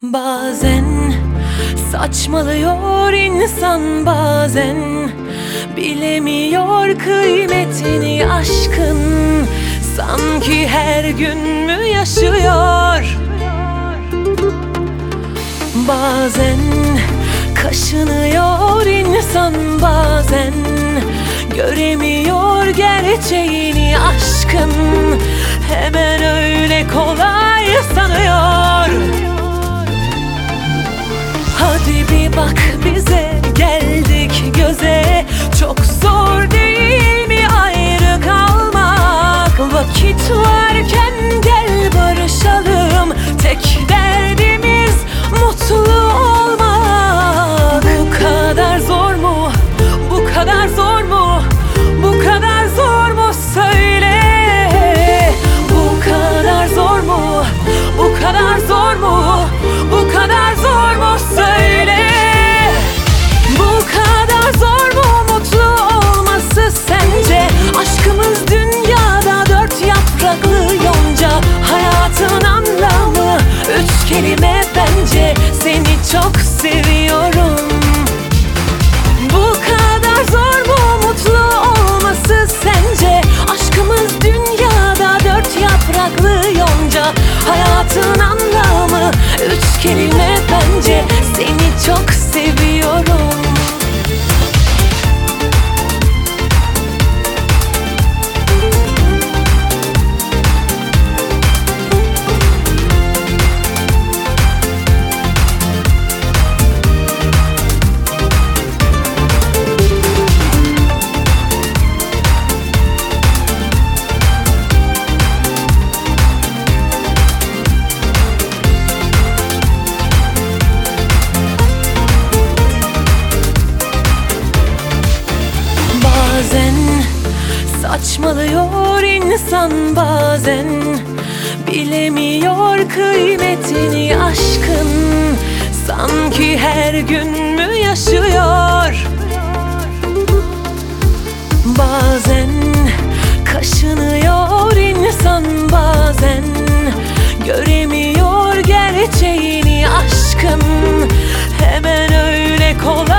Bazen saçmalıyor insan, bazen bilemiyor kıymetini aşkın. Sanki her gün mü yaşıyor? Bazen kaşınıyor insan, bazen göremiyor gerçeğini aşkın. Hemen öyle kolay sanıyor. Hadi bir bak bize, geldik göze. Çok zor değil mi ayrı kalmak? Vakit varken gel barışalım. Tek derdimiz mutlu olmak. Bu kadar zor mu? Bu kadar zor mu? Bu kadar zor mu? Söyle. Bu kadar zor mu? Bu kadar zor mu? Bu kadar zor mu? Söyle. Bu kadar zor mu mutlu olması sence? Aşkımız dünyada dört yapraklı yonca. Hayatın anlamı üç kelime bence. Seni çok seviyorum. Bu kadar zor mu mutlu olması sence? Aşkımız dünyada dört yapraklı yonca. Hayatın anlamı üç kelime bence. Seni çok seviyorum. Bazen saçmalıyor insan, bazen bilemiyor kıymetini aşkın. Sanki her gün mü yaşıyor? Bazen kaşınıyor insan, bazen göremiyor gerçeğini aşkın. Hemen öyle kolay